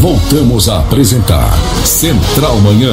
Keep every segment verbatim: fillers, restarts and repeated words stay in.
Voltamos a apresentar Central Manhã.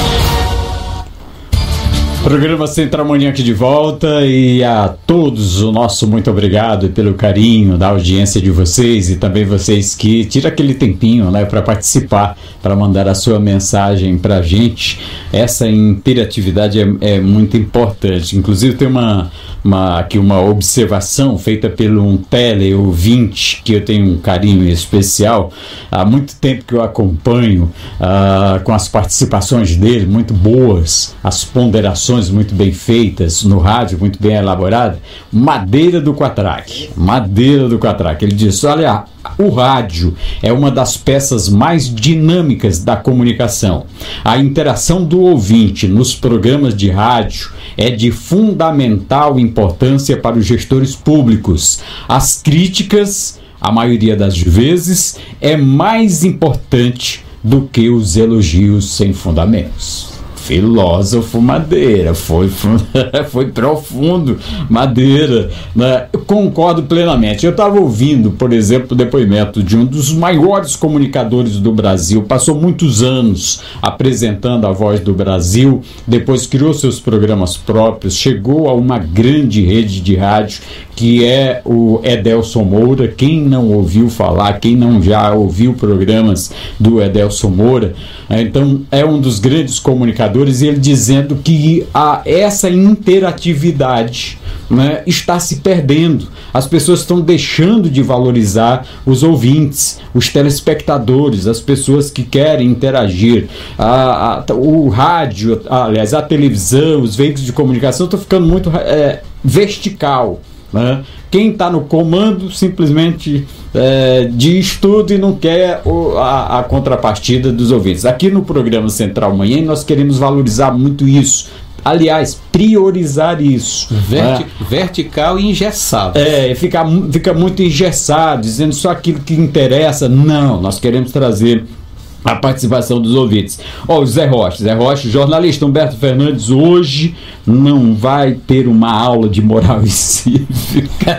Programa Central Manhã aqui de volta, e a todos o nosso muito obrigado pelo carinho da audiência de vocês, e também vocês que tiram aquele tempinho, né, para participar, para mandar a sua mensagem para a gente. Essa interatividade é, é muito importante. Inclusive tem uma, uma, aqui uma observação feita pelo um teleouvinte que eu tenho um carinho especial. Há muito tempo que eu acompanho, uh, com as participações dele, muito boas, as ponderações muito bem feitas no rádio, muito bem elaborada. Madeira do Quatraque, Madeira do Quatraque, ele diz: olha, o rádio é uma das peças mais dinâmicas da comunicação. A interação do ouvinte nos programas de rádio é de fundamental importância para os gestores públicos. As críticas, a maioria das vezes, é mais importante do que os elogios sem fundamentos. Filósofo Madeira, foi, foi profundo, Madeira, né? Eu concordo plenamente. Eu estava ouvindo, por exemplo, o depoimento de um dos maiores comunicadores do Brasil, passou muitos anos apresentando a Voz do Brasil, depois criou seus programas próprios, chegou a uma grande rede de rádio, que é o Edelson Moura. Quem não ouviu falar, quem não já ouviu programas do Edelson Moura, então é um dos grandes comunicadores, e ele dizendo que a, essa interatividade, né, está se perdendo. As pessoas estão deixando de valorizar os ouvintes, os telespectadores, as pessoas que querem interagir. A, a, o rádio, aliás, a televisão, os veículos de comunicação estão ficando muito é, vertical. Né? Quem está no comando simplesmente é, diz tudo e não quer o, a, a contrapartida dos ouvintes. Aqui no programa Central Manhã nós queremos valorizar muito isso. Aliás, priorizar isso. Verti- né? Vertical e engessado. É, fica, fica muito engessado, dizendo só aquilo que interessa. Não, nós queremos trazer a participação dos ouvintes. Ó, oh, o Zé Rocha, Zé Rocha, jornalista Humberto Fernandes, hoje não vai ter uma aula de moral e cívica.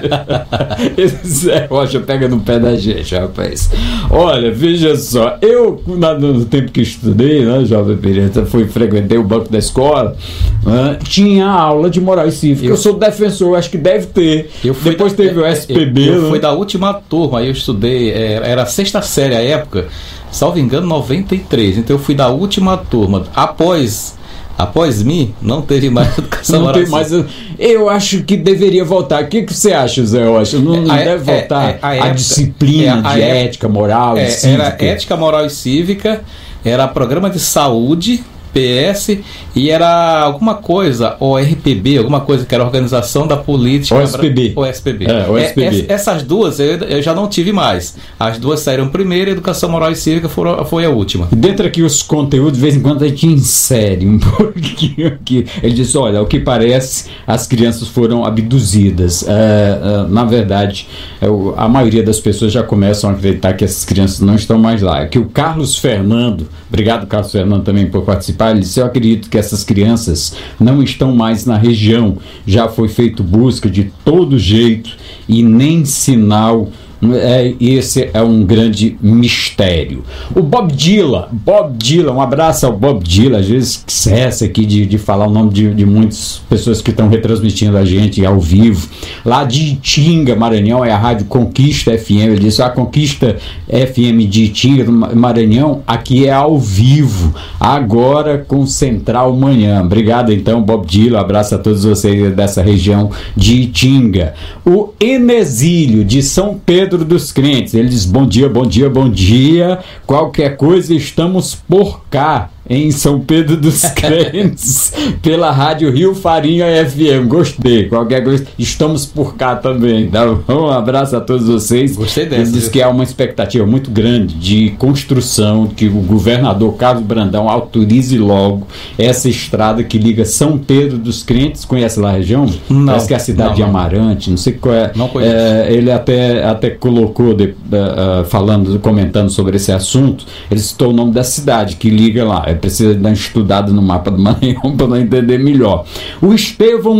Esse Zé Rocha pega no pé da gente, rapaz. Olha, veja só, eu, no tempo que estudei, né, Jovem Pereira, fui, frequentei o banco da escola, né, tinha aula de moral e cívica. Eu, eu sou defensor, acho que deve ter. Eu Depois da, teve o S P B. Eu, eu né? fui da última turma, aí eu estudei, era a sexta série à época, salvo engano, noventa e três. Então eu fui da última turma. Após após mim, não teve mais educação moral. Não tem mais. Eu acho que deveria voltar. O que, que você acha, Zé? Eu acho não, não a, deve é, voltar é, a, a época, disciplina é, a de época, ética, moral é, e cívica. Era ética, moral e cívica, era programa de saúde, P S, e era alguma coisa, O R P B, alguma coisa que era Organização da Política... O S P B. O S P B. É, o S P B. É, essas duas eu, eu já não tive mais. As duas saíram primeiro, Educação Moral e Cívica foram, foi a última. Dentro aqui os conteúdos, de vez em quando a gente insere um pouquinho aqui. Ele diz, olha, o que parece, as crianças foram abduzidas. É, é, na verdade, é, a maioria das pessoas já começam a acreditar que essas crianças não estão mais lá. É que o Carlos Fernando, obrigado Carlos Fernando também por participar, ele disse, eu acredito que essas crianças não estão mais na região, já foi feito busca de todo jeito e nem sinal. É, esse é um grande mistério. O Bob Dylan, Bob Dylan, um abraço ao Bob Dylan. Às vezes cessa aqui de, de falar o nome de, de muitas pessoas que estão retransmitindo a gente ao vivo. Lá de Itinga, Maranhão, é a rádio Conquista F M. Ele disse, a Conquista F M de Itinga, do Maranhão, aqui é ao vivo, agora com Central Manhã. Obrigado então, Bob Dylan, um abraço a todos vocês dessa região de Itinga. O Enesílio, de São Pedro dos Crentes, ele diz, bom dia, bom dia, bom dia, qualquer coisa estamos por cá em São Pedro dos Crentes pela rádio Rio Farinha F M. Gostei, qualquer coisa, estamos por cá também, tá bom? Um abraço a todos vocês. Gostei dessa. Ele diz que há uma expectativa muito grande de construção, que o governador Carlos Brandão autorize logo essa estrada que liga São Pedro dos Crentes, conhece lá a região? Não. Parece que é a cidade não, de não. Amarante, não sei qual é. Não conheço. É, ele até, até colocou, de, uh, falando, comentando sobre esse assunto, ele citou o nome da cidade que liga lá. É precisa dar uma estudada no mapa do Maranhão para entender melhor. O Estevão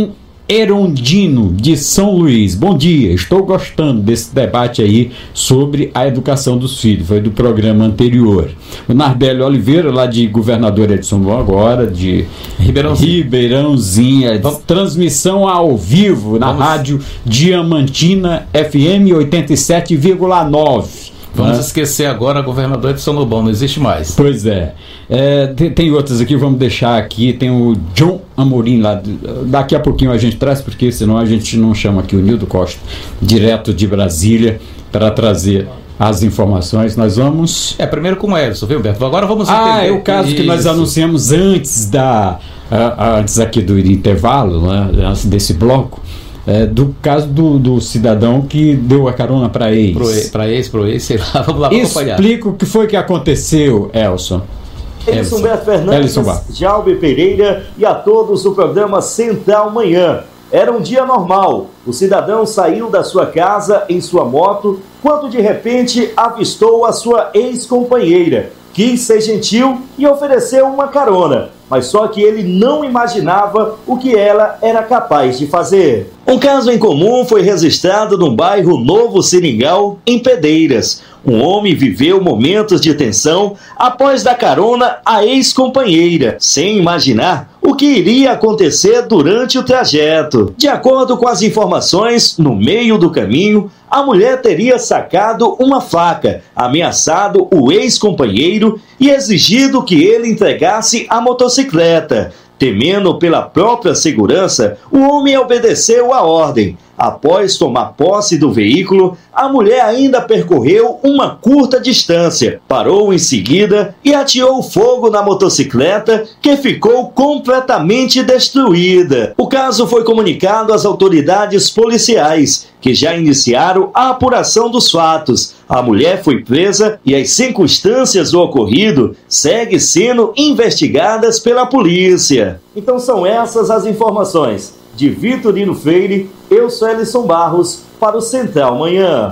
Erondino, de São Luís. Bom dia, estou gostando desse debate aí sobre a educação dos filhos, foi do programa anterior. O Narbélio Oliveira, lá de Governador Edson Bom agora, de Ribeirãozinho, Ribeirãozinho transmissão ao vivo na Vamos. Rádio Diamantina F M oitenta e sete vírgula nove. Vamos né? esquecer agora Governador Edson Lobão, não existe mais. Pois é. é tem, tem outras aqui, vamos deixar aqui. Tem o John Amorim lá. Daqui a pouquinho a gente traz, porque senão a gente não chama aqui o Nildo Costa, direto de Brasília, para trazer as informações. Nós vamos. É, primeiro com o Edson, viu, Beto? Agora vamos entender. Ah, é o caso que nós anunciamos antes da. Uh, antes aqui do intervalo, né, antes desse bloco. É, do caso do, do cidadão que deu a carona para ex. Para ex, para ex, sei lá, vamos lá para acompanhar. Explica o que foi que aconteceu, Elson. Elson Humberto Fernandes, Jalbe Pereira e a todos do programa Central Manhã. Era um dia normal. O cidadão saiu da sua casa em sua moto quando de repente avistou a sua ex-companheira. Quis ser gentil e ofereceu uma carona, mas só que ele não imaginava o que ela era capaz de fazer. Um caso em comum foi registrado no bairro Novo Seringal, em Pedreiras. Um homem viveu momentos de tensão após dar carona à ex-companheira, sem imaginar o que iria acontecer durante o trajeto. De acordo com as informações, no meio do caminho, a mulher teria sacado uma faca, ameaçado o ex-companheiro e exigido que ele entregasse a motocicleta. Temendo pela própria segurança, o homem obedeceu a ordem. Após tomar posse do veículo, a mulher ainda percorreu uma curta distância, parou em seguida e ateou fogo na motocicleta, que ficou completamente destruída. O caso foi comunicado às autoridades policiais, que já iniciaram a apuração dos fatos. A mulher foi presa e as circunstâncias do ocorrido seguem sendo investigadas pela polícia. Então são essas as informações. De Vitorino Freire, eu sou Elison Barros, para o Central Manhã.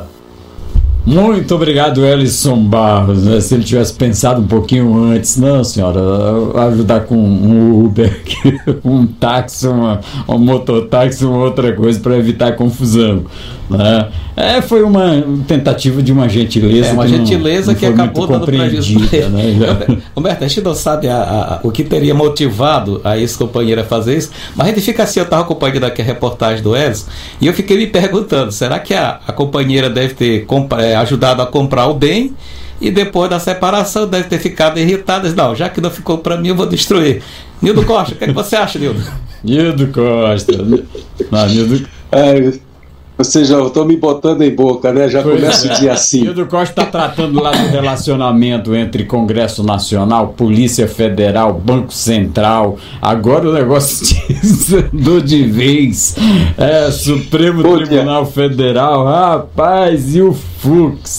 Muito obrigado, Elison Barros. Né? Se ele tivesse pensado um pouquinho antes, não, senhora, ajudar com um Uber, um táxi, uma, um mototáxi, uma outra coisa para evitar confusão. Né? É, foi uma tentativa de uma gentileza. É uma que gentileza não, que não acabou dando prejuízo. Né? Humberto, a gente não sabe a, a, o que teria motivado a ex-companheira a fazer isso, mas a gente fica assim, eu estava acompanhando aqui a reportagem do Edson, e eu fiquei me perguntando, será que a, a companheira deve ter compra, é, ajudado a comprar o bem, e depois da separação deve ter ficado irritada? Não, já que não ficou para mim, eu vou destruir. Nildo Costa, o que, é que você acha, Nildo? Nildo Costa. Não, Nildo... É, ou seja, eu estou me botando em boca, né? Já pois começa é. o dia assim. Nildo Costa está tratando lá do relacionamento entre Congresso Nacional, Polícia Federal, Banco Central. Agora o negócio do de vez. É, Supremo Bom Tribunal dia. Federal. Rapaz, e o Fux?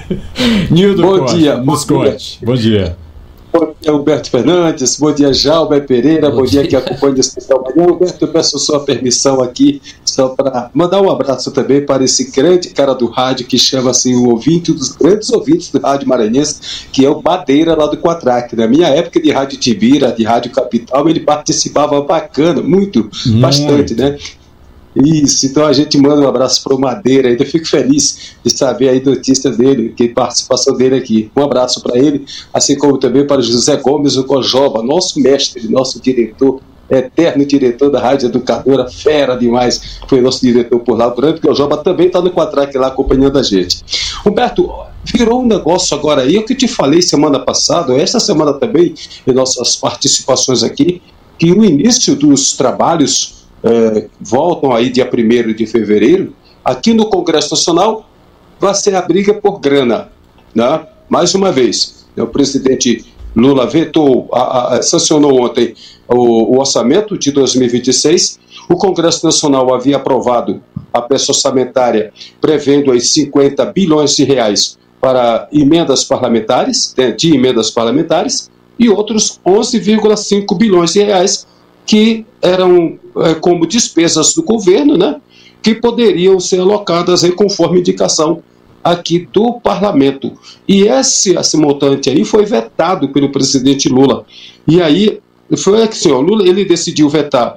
Nildo Bom Costa, dia. nos Bom conte. Dia. Bom dia. Bom dia, Humberto Fernandes. Bom dia, Jalber Pereira. Bom, Bom dia, dia que acompanha o Central Manhã. Humberto, eu peço sua permissão aqui, só para mandar um abraço também para esse grande cara do rádio que chama assim o ouvinte, um dos grandes ouvintes do rádio maranhense, que é o Madeira lá do Quatraque. Na minha época de Rádio Tibira, de Rádio Capital, ele participava bacana, muito, muito. bastante, né? Isso, então a gente manda um abraço para o Madeira, ainda fico feliz de saber aí notícias dele, que participação dele aqui. Um abraço para ele, assim como também para o José Gomes o Cojoba, nosso mestre, nosso diretor, eterno diretor da Rádio Educadora, fera demais, foi nosso diretor por lá. O grande Cojoba também está no Quatraque lá acompanhando a gente. Humberto, virou um negócio agora aí, o que eu te falei semana passada, esta semana também, em nossas participações aqui, que o início dos trabalhos É, voltam aí dia primeiro de fevereiro, aqui no Congresso Nacional vai ser a briga por grana, né? Mais uma vez, né, o presidente Lula vetou, a, a, sancionou ontem o, o orçamento de dois mil e vinte e seis, o Congresso Nacional havia aprovado a peça orçamentária prevendo aí cinquenta bilhões de reais para emendas parlamentares, né, de emendas parlamentares, e outros onze vírgula cinco bilhões de reais que eram é, como despesas do governo, né, que poderiam ser alocadas aí conforme indicação aqui do parlamento. E esse, esse montante aí foi vetado pelo presidente Lula. E aí foi assim, ó, Lula ele decidiu vetar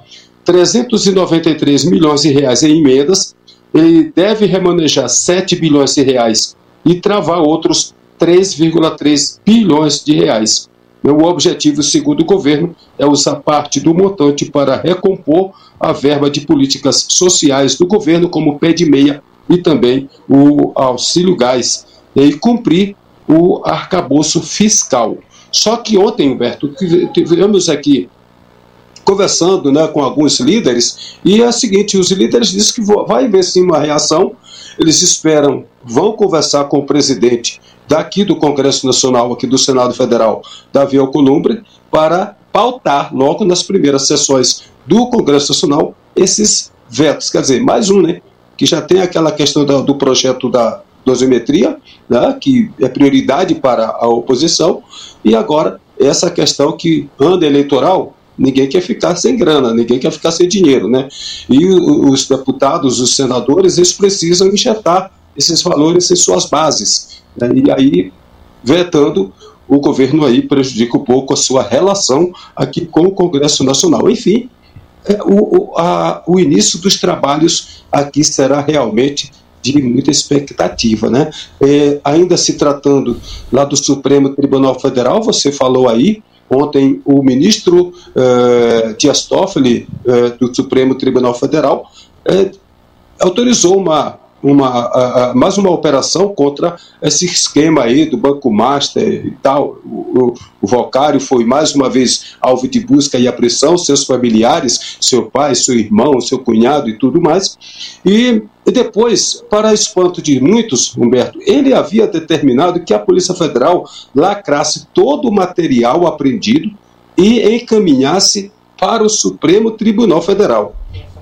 trezentos e noventa e três milhões de reais em emendas, ele deve remanejar sete bilhões de reais e travar outros três vírgula três bilhões de reais. O objetivo, segundo o governo, é usar parte do montante para recompor a verba de políticas sociais do governo, como o pé de meia e também o auxílio gás, e cumprir o arcabouço fiscal. Só que ontem, Humberto, tivemos aqui conversando, né, com alguns líderes, e é o seguinte, os líderes dizem que vai haver sim uma reação, eles esperam, vão conversar com o presidente daqui do Congresso Nacional, aqui do Senado Federal, Davi Alcolumbre, para pautar logo nas primeiras sessões do Congresso Nacional esses vetos. Quer dizer, mais um, né, que já tem aquela questão do, do projeto da dosimetria, né, que é prioridade para a oposição, e agora essa questão que anda eleitoral, ninguém quer ficar sem grana, ninguém quer ficar sem dinheiro, né? E os deputados, os senadores, eles precisam injetar esses valores em suas bases, né? E aí, vetando, o governo aí prejudica um pouco a sua relação aqui com o Congresso Nacional. Enfim, é, o, o, a, o início dos trabalhos aqui será realmente de muita expectativa, né? É, ainda se tratando lá do Supremo Tribunal Federal, você falou aí, ontem o ministro eh, Dias Toffoli, eh, do Supremo Tribunal Federal, eh, autorizou uma, uma, a, a, mais uma operação contra esse esquema aí do Banco Master e tal. O, o, o Vocário foi mais uma vez alvo de busca e apreensão, seus familiares, seu pai, seu irmão, seu cunhado e tudo mais. E, e depois, para espanto de muitos, Humberto, ele havia determinado que a Polícia Federal lacrasse todo o material apreendido e encaminhasse para o Supremo Tribunal Federal.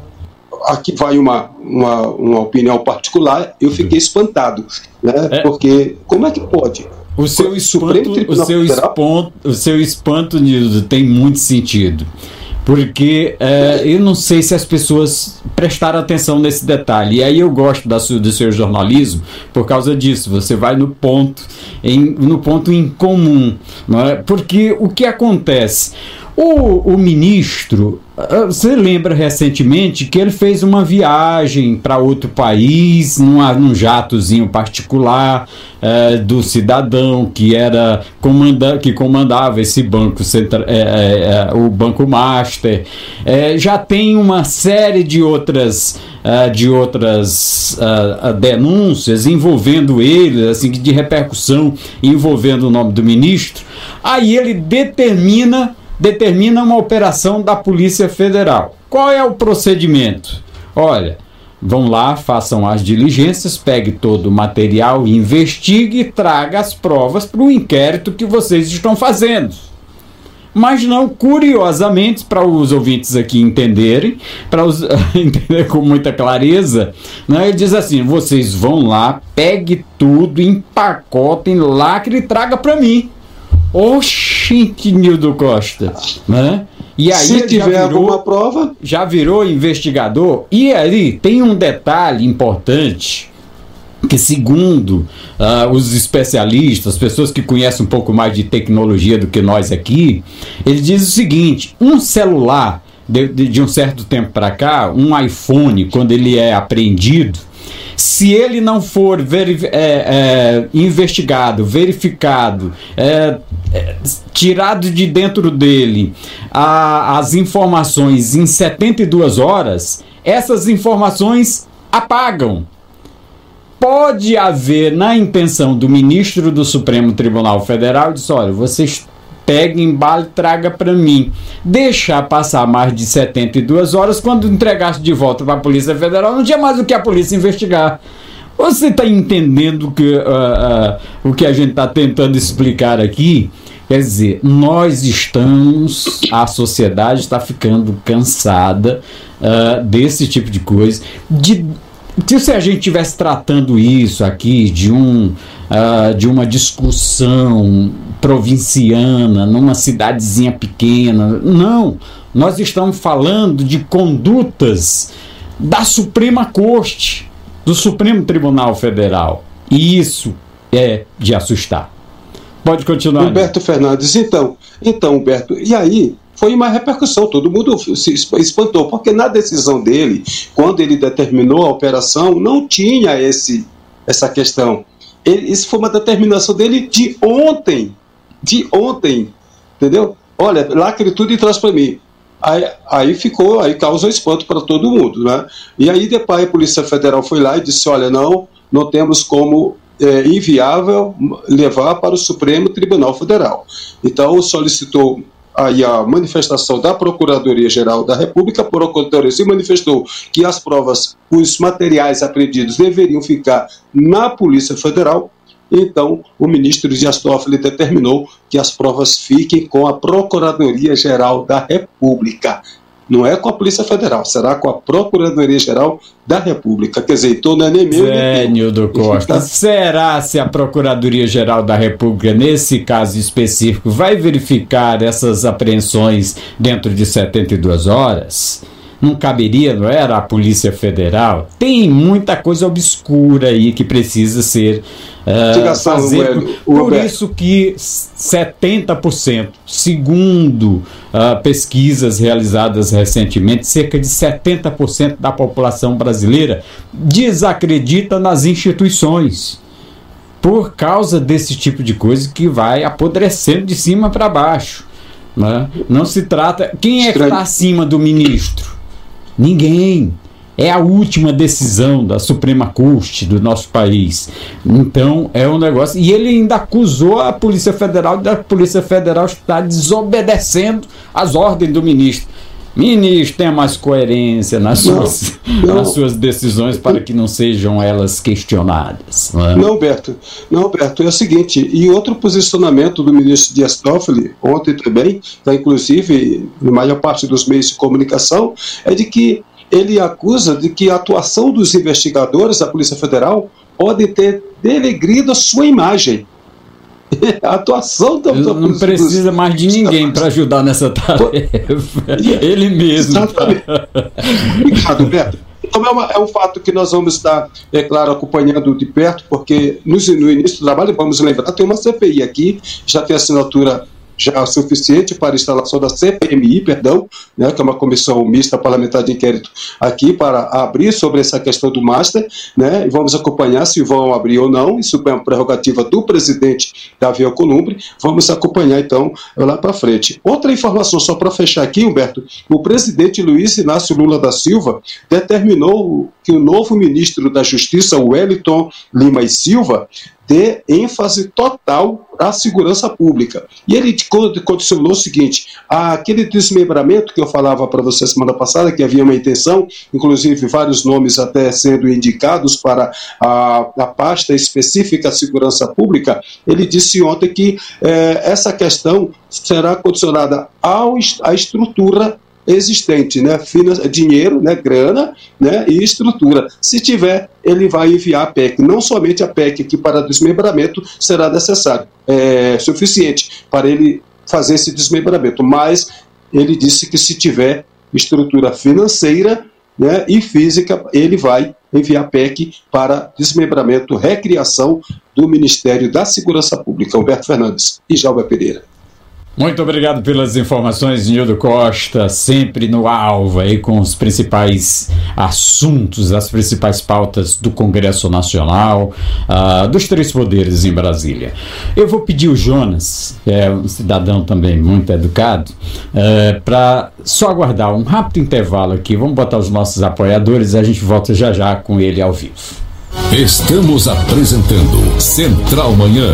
Aqui vai uma, uma, uma opinião particular, eu fiquei espantado, né? É. Porque como é que pode? O seu espanto, o seu espanto, o seu espanto, Nildo, tem muito sentido. Porque é, eu não sei se as pessoas prestaram atenção nesse detalhe. E aí eu gosto da sua, do seu jornalismo por causa disso. Você vai no ponto, em, no ponto em comum. Não é? Porque o que acontece? O, o ministro, você lembra recentemente que ele fez uma viagem para outro país, numa, num jatozinho particular é, do cidadão que era comanda, que comandava esse banco, centra, é, é, o Banco Master. É, já tem uma série de outras, uh, de outras uh, denúncias envolvendo ele, assim, de repercussão envolvendo o nome do ministro. Aí ele determina determina uma operação da Polícia Federal. Qual é o procedimento? Olha, vão lá, façam as diligências, pegue todo o material, investigue e traga as provas para o inquérito que vocês estão fazendo. Mas não, curiosamente, para os ouvintes aqui entenderem, para os entender com muita clareza, né, ele diz assim: vocês vão lá, pegue tudo, empacotem, lacre e traga para mim. Oxente, Nildo Costa, né? E aí se tiver já virou, alguma prova, já virou investigador. E aí tem um detalhe importante que, segundo uh, os especialistas, pessoas que conhecem um pouco mais de tecnologia do que nós aqui, ele diz o seguinte: um celular de, de, de um certo tempo para cá, um iPhone, quando ele é apreendido, se ele não for veri- é, é, investigado, verificado, é, é, tirado de dentro dele a, as informações em setenta e duas horas, essas informações apagam. Pode haver, na intenção do ministro do Supremo Tribunal Federal, diz: olha, vocês peguem, embale, traga para mim. Deixar passar mais de setenta e duas horas, quando entregasse de volta para a Polícia Federal, não tinha mais o que a polícia investigar. Você está entendendo que, uh, uh, o que a gente está tentando explicar aqui? Quer dizer, nós estamos, a sociedade está ficando cansada uh, desse tipo de coisa, de... que se a gente estivesse tratando isso aqui de, um, uh, de uma discussão provinciana, numa cidadezinha pequena, não, nós estamos falando de condutas da Suprema Corte, do Supremo Tribunal Federal, e isso é de assustar. Pode continuar. Humberto Fernandes, então, então Humberto, e aí foi uma repercussão, todo mundo se espantou, porque na decisão dele, quando ele determinou a operação, não tinha esse, essa questão. Ele, isso foi uma determinação dele de ontem, de ontem, entendeu? Olha, lacre tudo e traz para mim. Aí, aí ficou, aí causou espanto para todo mundo, né? E aí depois a Polícia Federal foi lá e disse, olha, não, não temos como, é inviável levar para o Supremo Tribunal Federal. Então solicitou aí a manifestação da Procuradoria-Geral da República. A Procuradoria se manifestou que as provas, os materiais apreendidos deveriam ficar na Polícia Federal. Então, o ministro Dias Toffoli determinou que as provas fiquem com a Procuradoria-Geral da República. Não é com a Polícia Federal, será com a Procuradoria-Geral da República. Quer dizer, então não é nem meu. Zé Nildo Costa, fica... será se a Procuradoria-Geral da República, nesse caso específico, vai verificar essas apreensões dentro de setenta e duas horas? Não caberia, não era, a Polícia Federal? Tem muita coisa obscura aí que precisa ser uh, fazer. Por, por isso que setenta por cento, segundo uh, pesquisas realizadas recentemente, cerca de setenta por cento da população brasileira desacredita nas instituições por causa desse tipo de coisa que vai apodrecendo de cima para baixo, né? Não se trata... Quem é que está acima do ministro? Ninguém. É a última decisão da Suprema Corte do nosso país. Então, é um negócio... E ele ainda acusou a Polícia Federal da Polícia Federal estar desobedecendo as ordens do ministro. Ministro, tenha mais coerência nas suas, não, não. nas suas decisões para que não sejam elas questionadas. Não, é? não, Berto, não, Berto, é o seguinte, e outro posicionamento do ministro Dias Toffoli, ontem também, tá, inclusive, na maior parte dos meios de comunicação, é de que ele acusa de que a atuação dos investigadores da Polícia Federal pode ter denegrido a sua imagem. A atuação da Não, não precisa mais de ninguém para ajudar nessa tarefa. Ele mesmo. Exatamente. Obrigado, Beto. Então é, uma, é um fato que nós vamos estar, é claro, acompanhando de perto, porque no, no início do trabalho, vamos lembrar, tem uma C P I aqui, já tem assinatura já suficiente para a instalação da C P M I, perdão, né, que é uma comissão mista parlamentar de inquérito aqui para abrir sobre essa questão do master, né, e vamos acompanhar se vão abrir ou não. Isso é uma prerrogativa do presidente Davi Alcolumbre. Vamos acompanhar então lá para frente. Outra informação só para fechar aqui, Humberto: o presidente Luiz Inácio Lula da Silva determinou que o novo ministro da Justiça, Wellington Lima e Silva, dê ênfase total à segurança pública. E ele condicionou o seguinte: aquele desmembramento que eu falava para você semana passada, que havia uma intenção, inclusive vários nomes até sendo indicados para a, a pasta específica à segurança pública, ele disse ontem que eh, essa questão será condicionada ao, à estrutura existente, né? Finan- dinheiro, né? Grana, né? E estrutura. Se tiver, ele vai enviar a P E C. Não somente a P E C, que para desmembramento será necessário, é suficiente para ele fazer esse desmembramento, mas ele disse que se tiver estrutura financeira, né, e física, ele vai enviar a P E C para desmembramento, recriação do Ministério da Segurança Pública. Humberto Fernandes e Jalba Pereira. Muito obrigado pelas informações, Nildo Costa, sempre no alvo aí com os principais assuntos, as principais pautas do Congresso Nacional, uh, dos três poderes em Brasília. Eu vou pedir o Jonas, que é um cidadão também muito educado, uh, para só aguardar um rápido intervalo aqui. Vamos botar os nossos apoiadores e a gente volta já já com ele ao vivo. Estamos apresentando Central Manhã.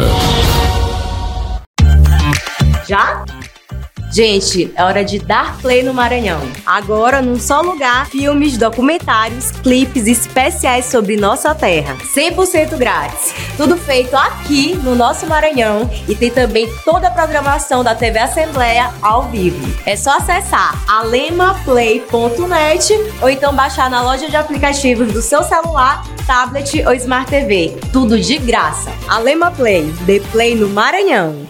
Já? Gente, é hora de dar play no Maranhão. Agora, num só lugar, filmes, documentários, clipes especiais sobre nossa terra. cem por cento grátis. Tudo feito aqui no nosso Maranhão, e tem também toda a programação da T V Assembleia ao vivo. É só acessar alema play ponto net ou então baixar na loja de aplicativos do seu celular, tablet ou Smart T V. Tudo de graça. Alema Play, dê play no Maranhão.